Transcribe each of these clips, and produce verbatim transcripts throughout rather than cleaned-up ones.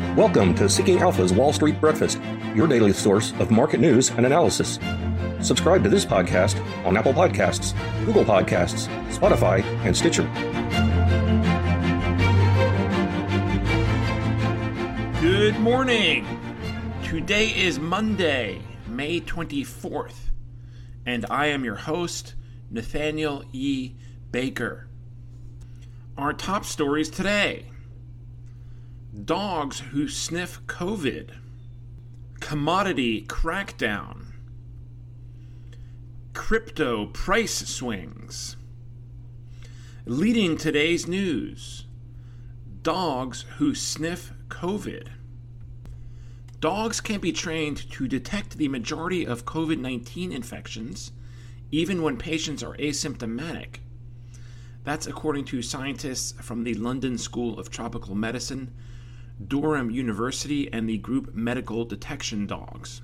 Welcome to Seeking Alpha's Wall Street Breakfast, your daily source of market news and analysis. Subscribe to this podcast on Apple Podcasts, Google Podcasts, Spotify, and Stitcher. Good morning. Today is Monday, May twenty-fourth, and I am your host, Nathaniel E. Baker. Our top stories today: dogs who sniff COVID, commodity crackdown, crypto price swings. Leading today's news: dogs who sniff COVID. Dogs can be trained to detect the majority of COVID nineteen infections, even when patients are asymptomatic. That's according to scientists from the London School of Tropical Medicine, Durham University, and the group Medical Detection Dogs.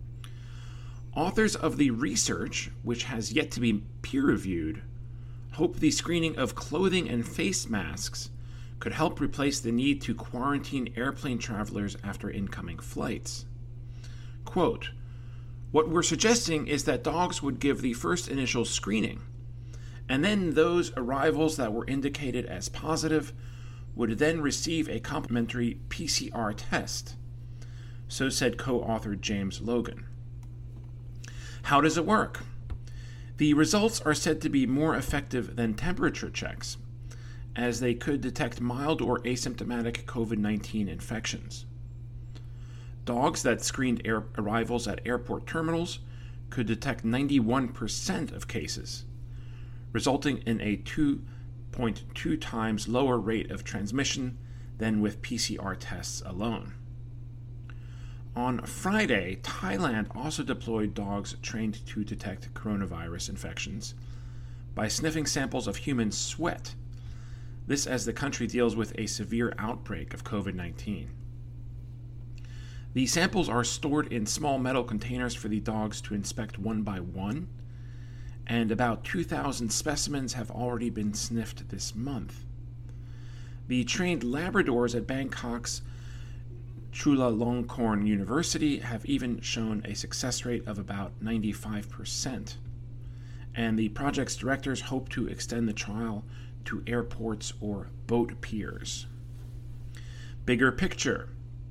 Authors of the research, which has yet to be peer-reviewed, hope the screening of clothing and face masks could help replace the need to quarantine airplane travelers after incoming flights. Quote, "What we're suggesting is that dogs would give the first initial screening, and then those arrivals that were indicated as positive would then receive a complimentary P C R test," so said co-author James Logan. How does it work? The results are said to be more effective than temperature checks, as they could detect mild or asymptomatic COVID nineteen infections. Dogs that screened air arrivals at airport terminals could detect ninety-one percent of cases, resulting in a two point two times lower rate of transmission than with P C R tests alone. On Friday, Thailand also deployed dogs trained to detect coronavirus infections by sniffing samples of human sweat. This as the country deals with a severe outbreak of COVID nineteen. The samples are stored in small metal containers for the dogs to inspect one by one, and about two thousand specimens have already been sniffed this month. The trained Labradors at Bangkok's Chulalongkorn University have even shown a success rate of about ninety-five percent, and the project's directors hope to extend the trial to airports or boat piers. Bigger picture: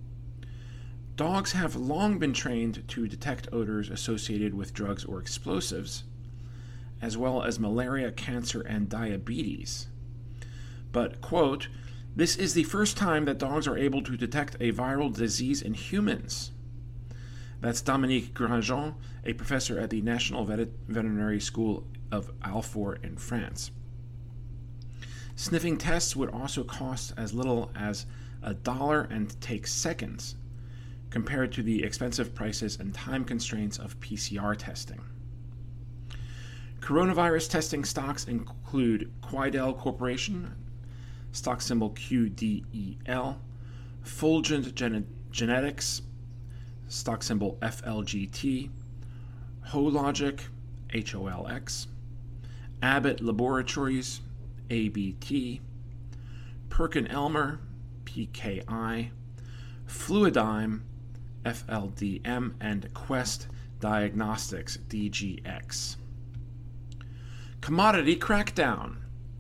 dogs have long been trained to detect odors associated with drugs or explosives, as well as malaria, cancer, and diabetes. But, quote, "This is the first time that dogs are able to detect a viral disease in humans." That's Dominique Grandjean, a professor at the National Vet- Veterinary School of Alfort in France. Sniffing tests would also cost as little as a dollar and take seconds, compared to the expensive prices and time constraints of P C R testing. Coronavirus testing stocks include Quidel Corporation, stock symbol Q D E L, Fulgent Gen- Genetics, stock symbol F L G T, Hologic, H O L X, Abbott Laboratories, A B T, PerkinElmer, P K I, Fluidigm, F L D M, and Quest Diagnostics, D G X. Commodity crackdown.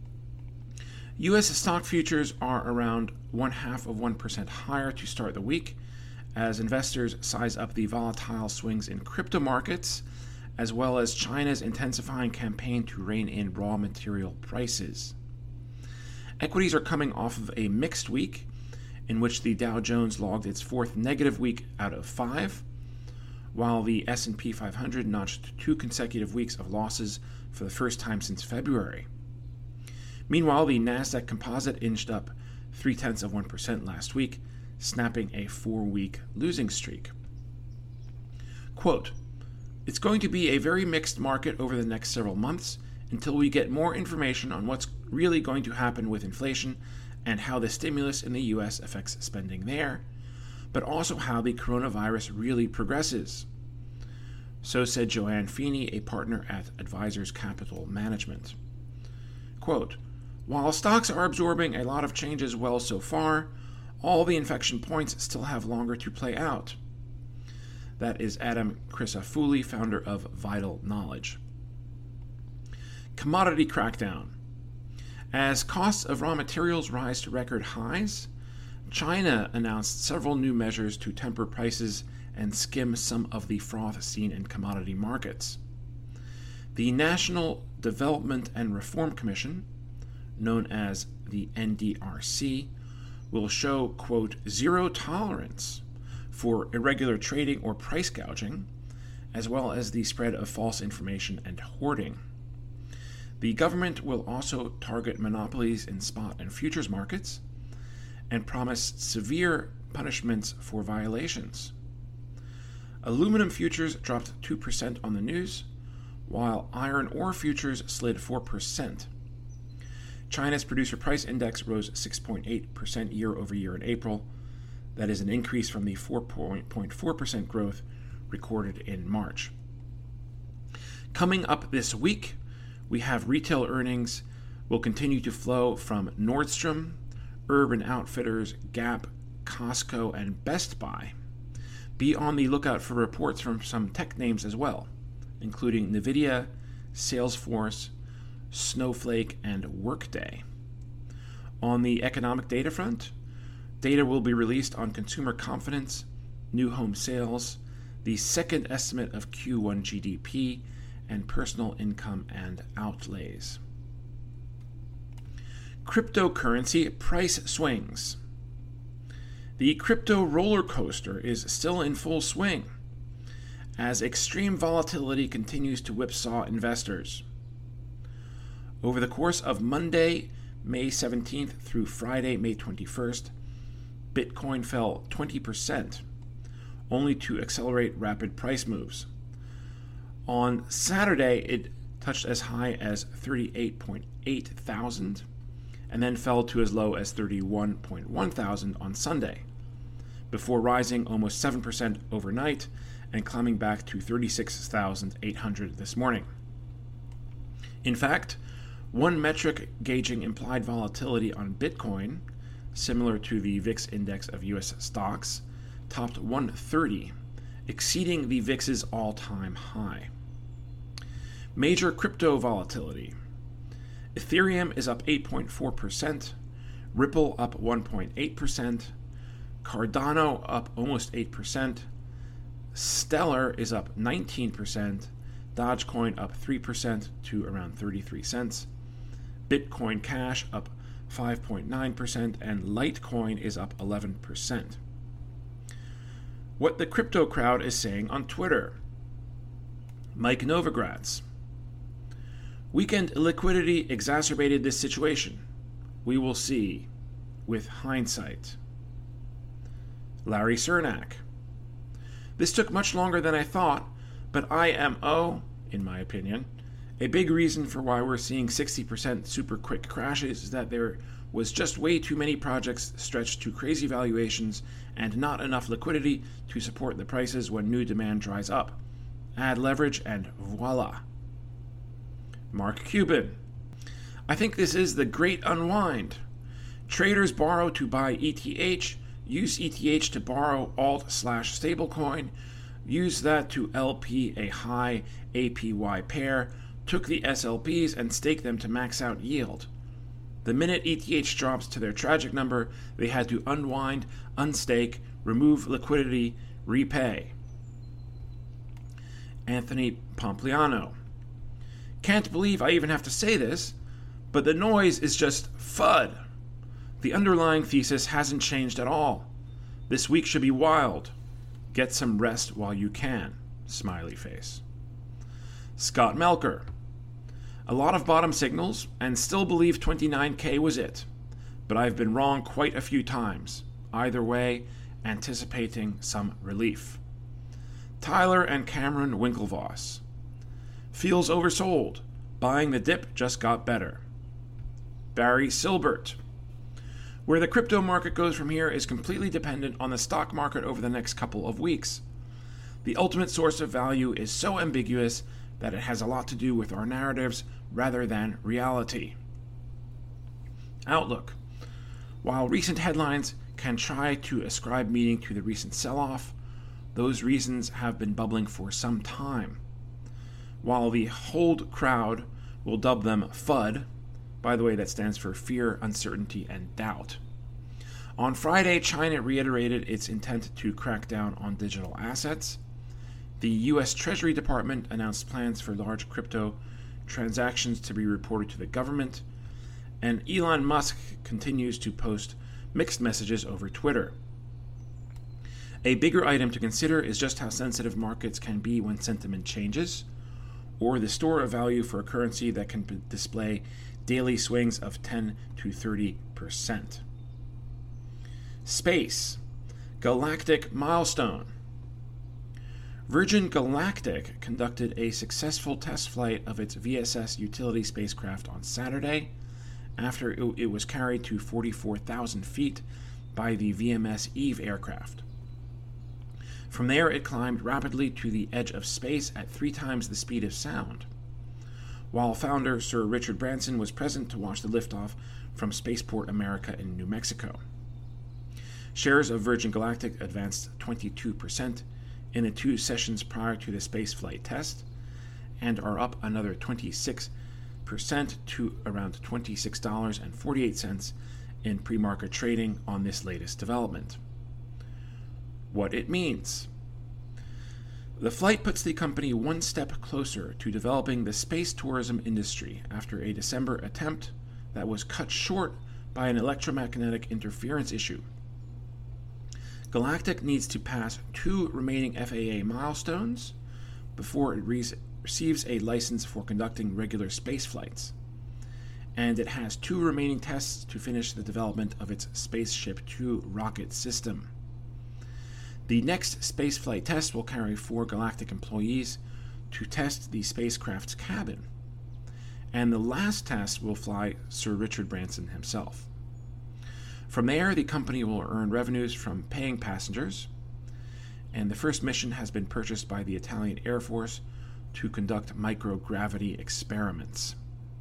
U S stock futures are around one half of one percent higher to start the week, as investors size up the volatile swings in crypto markets, as well as China's intensifying campaign to rein in raw material prices. Equities are coming off of a mixed week, in which the Dow Jones logged its fourth negative week out of five, while the S and P five hundred notched two consecutive weeks of losses for the first time since February. Meanwhile, the Nasdaq Composite inched up three-tenths of one percent last week, snapping a four-week losing streak. Quote, "It's going to be a very mixed market over the next several months until we get more information on what's really going to happen with inflation and how the stimulus in the U S affects spending there, but also how the coronavirus really progresses." So said Joanne Feeney, a partner at Advisors Capital Management. Quote, "While stocks are absorbing a lot of changes well so far, all the infection points still have longer to play out. That is Adam Crisafulli, founder of Vital Knowledge. Commodity crackdown. As costs of raw materials rise to record highs, China announced several new measures to temper prices and skim some of the froth seen in commodity markets. The National Development and Reform Commission, known as the N D R C, will show, quote, zero tolerance for irregular trading or price gouging, as well as the spread of false information and hoarding. The government will also target monopolies in spot and futures markets and promise severe punishments for violations. Aluminum futures dropped two percent on the news, while iron ore futures slid four percent. China's producer price index rose six point eight percent year over year in April. That is an increase from the four point four percent growth recorded in March. Coming up this week, we have retail earnings will continue to flow from Nordstrom, Urban Outfitters, Gap, Costco, and Best Buy. Be on the lookout for reports from some tech names as well, including NVIDIA, Salesforce, Snowflake, and Workday. On the economic data front, data will be released on consumer confidence, new home sales, the second estimate of Q one G D P, and personal income and outlays. Cryptocurrency price swings. The crypto roller coaster is still in full swing as extreme volatility continues to whipsaw investors. Over the course of Monday, May seventeenth through Friday, May twenty-first, Bitcoin fell twenty percent, only to accelerate rapid price moves. On Saturday, it touched as high as thirty-eight point eight thousand and then fell to as low as thirty-one point one thousand on Sunday, before rising almost seven percent overnight and climbing back to thirty-six thousand eight hundred this morning. In fact, one metric gauging implied volatility on Bitcoin, similar to the V I X index of U S stocks, topped one thirty, exceeding the V I X's all-time high. Major crypto volatility. Ethereum is up eight point four percent, Ripple up one point eight percent, Cardano up almost eight percent, Stellar is up nineteen percent, Dogecoin up three percent to around thirty-three cents, Bitcoin Cash up five point nine percent, and Litecoin is up eleven percent. What the crypto crowd is saying on Twitter. Mike Novogratz. Weekend illiquidity exacerbated this situation. We will see with hindsight. Larry Cernak. This took much longer than I thought, but I M O, in my opinion, a big reason for why we're seeing sixty percent super quick crashes is that there was just way too many projects stretched to crazy valuations and not enough liquidity to support the prices when new demand dries up. Add leverage and voila. Mark Cuban. I think this is the great unwind. Traders borrow to buy E T H, use E T H to borrow alt slash stablecoin, use that to L P a high A P Y pair, took the S L Ps and staked them to max out yield. The minute E T H drops to their tragic number, they had to unwind, unstake, remove liquidity, repay. Anthony Pompliano. Can't believe I even have to say this, but the noise is just FUD. The underlying thesis hasn't changed at all. This week should be wild. Get some rest while you can. Smiley face. Scott Melker. A lot of bottom signals and still believe twenty-nine K was it, but I've been wrong quite a few times. Either way, anticipating some relief. Tyler and Cameron Winklevoss. Feels oversold. Buying the dip just got better. Barry Silbert. Where the crypto market goes from here is completely dependent on the stock market over the next couple of weeks. The ultimate source of value is so ambiguous that it has a lot to do with our narratives rather than reality. Outlook. While recent headlines can try to ascribe meaning to the recent sell-off, those reasons have been bubbling for some time. While the hold crowd will dub them FUD, by the way, that stands for fear, uncertainty, and doubt. On Friday, China reiterated its intent to crack down on digital assets. The U S Treasury Department announced plans for large crypto transactions to be reported to the government, and Elon Musk continues to post mixed messages over Twitter. A bigger item to consider is just how sensitive markets can be when sentiment changes, or the store of value for a currency that can b- display daily swings of ten to thirty percent. Space. Galactic milestone. Virgin Galactic conducted a successful test flight of its V S S utility spacecraft on Saturday, after it was carried to forty-four thousand feet by the V M S Eve aircraft. From there, it climbed rapidly to the edge of space at three times the speed of sound, while founder Sir Richard Branson was present to watch the liftoff from Spaceport America in New Mexico. Shares of Virgin Galactic advanced twenty-two percent in the two sessions prior to the spaceflight test, and are up another twenty-six percent to around twenty-six dollars and forty-eight cents in pre-market trading on this latest development. What it means. The flight puts the company one step closer to developing the space tourism industry after a December attempt that was cut short by an electromagnetic interference issue. Galactic needs to pass two remaining F A A milestones before it re- receives a license for conducting regular space flights, and it has two remaining tests to finish the development of its Spaceship Two rocket system. The next spaceflight test will carry four Galactic employees to test the spacecraft's cabin, and the last test will fly Sir Richard Branson himself. From there, the company will earn revenues from paying passengers, and the first mission has been purchased by the Italian Air Force to conduct microgravity experiments.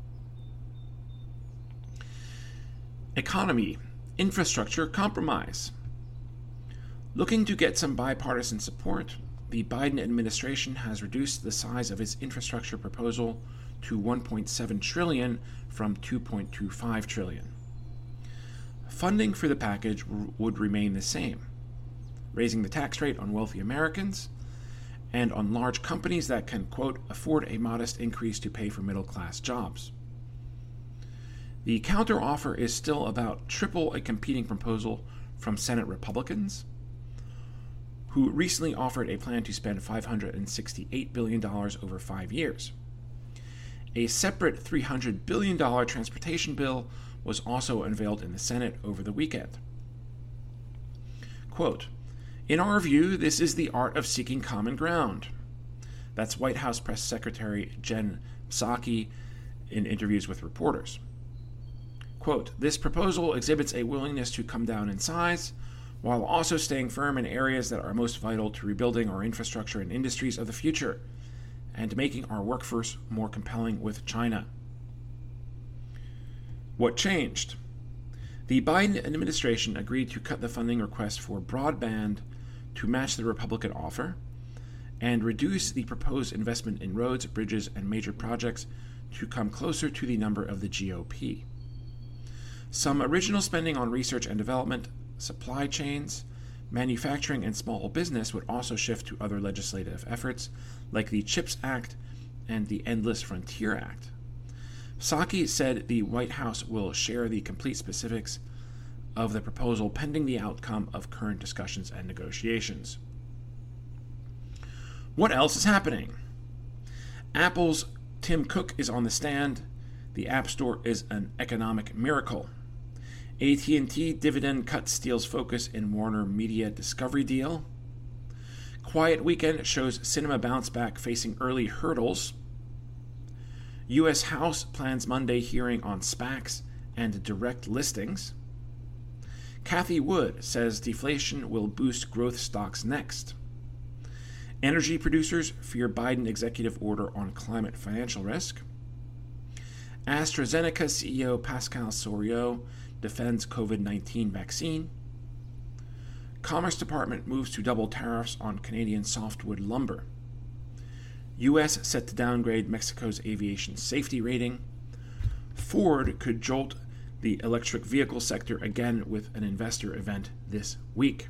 Economy, infrastructure compromise. Looking to get some bipartisan support, the Biden administration has reduced the size of its infrastructure proposal to one point seven trillion dollars from two point two five trillion dollars. Funding for the package r- would remain the same, raising the tax rate on wealthy Americans and on large companies that can, quote, afford a modest increase to pay for middle-class jobs. The counteroffer is still about triple a competing proposal from Senate Republicans, who recently offered a plan to spend five hundred sixty-eight billion dollars over five years. A separate three hundred billion dollars transportation bill was also unveiled in the Senate over the weekend. Quote, in our view, this is the art of seeking common ground. That's White House Press Secretary Jen Psaki in interviews with reporters. Quote, this proposal exhibits a willingness to come down in size, while also staying firm in areas that are most vital to rebuilding our infrastructure and industries of the future, and making our workforce more compelling with China. What changed? The Biden administration agreed to cut the funding request for broadband to match the Republican offer, and reduce the proposed investment in roads, bridges, and major projects to come closer to the number of the G O P. Some original spending on research and development, supply chains, manufacturing, and small business would also shift to other legislative efforts like the CHIPS Act and the Endless Frontier Act. Psaki said the White House will share the complete specifics of the proposal pending the outcome of current discussions and negotiations. What else is happening? Apple's Tim Cook is on the stand. The App Store is an economic miracle. A T and T dividend cut steals focus in Warner Media Discovery deal. Quiet weekend shows cinema bounce back facing early hurdles. U S House plans Monday hearing on SPACs and direct listings. Cathie Wood says deflation will boost growth stocks next. Energy producers fear Biden executive order on climate financial risk. AstraZeneca C E O Pascal Soriot defends COVID nineteen vaccine. Commerce Department moves to double tariffs on Canadian softwood lumber. U S set to downgrade Mexico's aviation safety rating. Ford could jolt the electric vehicle sector again with an investor event this week.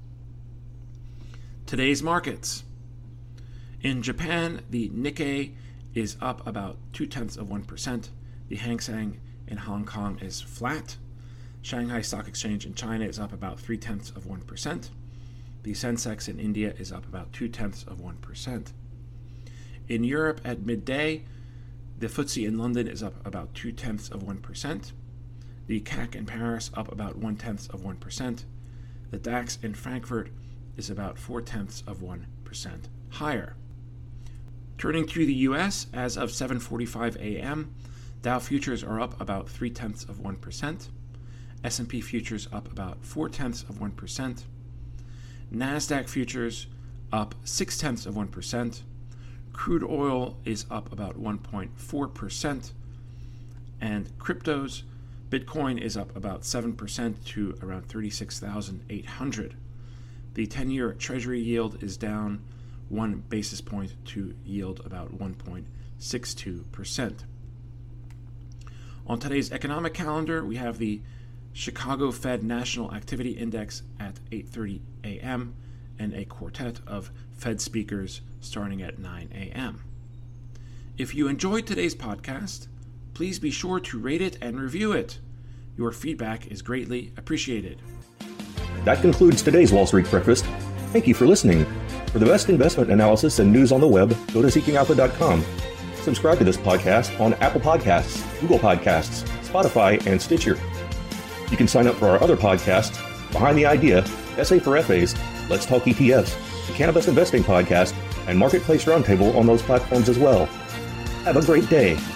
Today's markets. In Japan, the Nikkei is up about two-tenths of one percent. The Hang Seng in Hong Kong is flat. Shanghai Stock Exchange in China is up about three-tenths of one percent. The Sensex in India is up about two-tenths of one percent. In Europe at midday, the F T S E in London is up about two-tenths of one percent. The C A C in Paris up about one-tenth of one percent. The DAX in Frankfurt is about four-tenths of one percent higher. Turning to the U S, as of seven forty-five a.m., Dow futures are up about three-tenths of one percent. S and P futures up about four-tenths of one percent. NASDAQ futures up six-tenths of one percent. Crude oil is up about one point four percent. And cryptos, Bitcoin is up about seven percent to around thirty-six thousand eight hundred. The ten-year Treasury yield is down one basis point to yield about one point six two percent. On today's economic calendar, we have the Chicago Fed National Activity Index at eight thirty a.m. and a quartet of Fed speakers starting at nine a.m. If you enjoyed today's podcast, please be sure to rate it and review it. Your feedback is greatly appreciated. That concludes today's Wall Street Breakfast. Thank you for listening. For the best investment analysis and news on the web, go to seeking alpha dot com. Subscribe to this podcast on Apple Podcasts, Google Podcasts, Spotify, and Stitcher. You can sign up for our other podcasts, Behind the Idea, S A for F As, Let's Talk E T Fs, the Cannabis Investing Podcast, and Marketplace Roundtable on those platforms as well. Have a great day.